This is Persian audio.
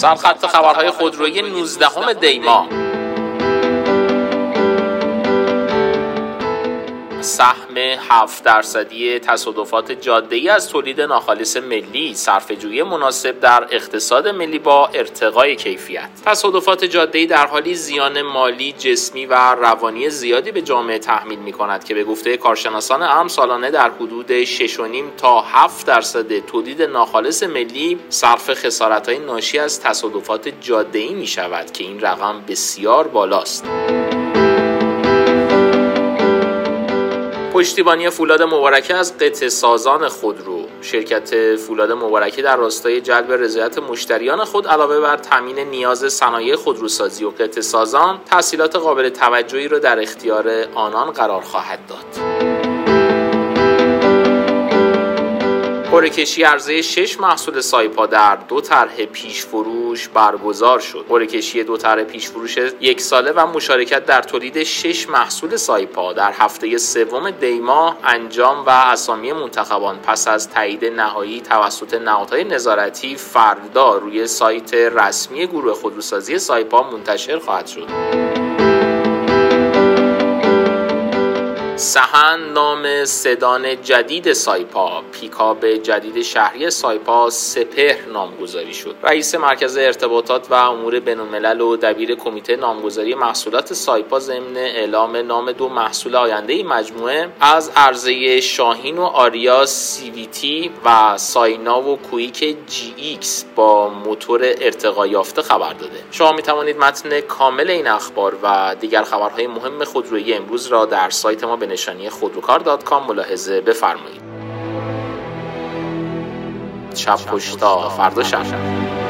سرخط خبرهای خودرویی 19 دی ماه. سهم 7% تصادفات جاده‌ای از تولید ناخالص ملی، صرفه‌جویی مناسب در اقتصاد ملی با ارتقای کیفیت. تصادفات جاده‌ای در حالی زیان مالی، جسمی و روانی زیادی به جامعه تحمیل می‌کند که به گفته کارشناسان امر سالانه در حدود 6.5 تا 7% تولید ناخالص ملی صرف خسارت‌های ناشی از تصادفات جاده‌ای می‌شود که این رقم بسیار بالاست. پشتیبانی فولاد مبارکه از قطع سازان خودرو. شرکت فولاد مبارکه در راستای جلب رضایت مشتریان خود علاوه بر تامین نیاز صنایع خودروسازی و قطع سازان، تسهیلات قابل توجهی را در اختیار آنان قرار خواهد داد. قرعه‌کشی عرضه 6 محصول سایپا در 2 طرح پیش فروش برگزار شد. قرعه‌کشی 2 طرح پیش فروش 1 ساله و مشارکت در تولید 6 محصول سایپا در هفته سوم دی ماه انجام و اسامی منتخبان پس از تایید نهایی توسط نهادهای نظارتی فردا روی سایت رسمی گروه خودروسازی سایپا منتشر خواهد شد. سهن نام سدان جدید سایپا، پیکاپ جدید شهری سایپا سپهر نامگذاری شد. رئیس مرکز ارتباطات و امور بین‌الملل و دبیر کمیته نامگذاری محصولات سایپا ضمن اعلام نام 2 محصول آینده مجموعه از عرضه شاهین و آریا CVT و ساینا و کویک GX با موتور ارتقا یافته خبر داده. شما می توانید متن کامل این اخبار و دیگر خبرهای مهم خودرویی امروز را در سایت ما به نشانی خودروکار.com ملاحظه بفرمایید. شب خوش تا فردا شب.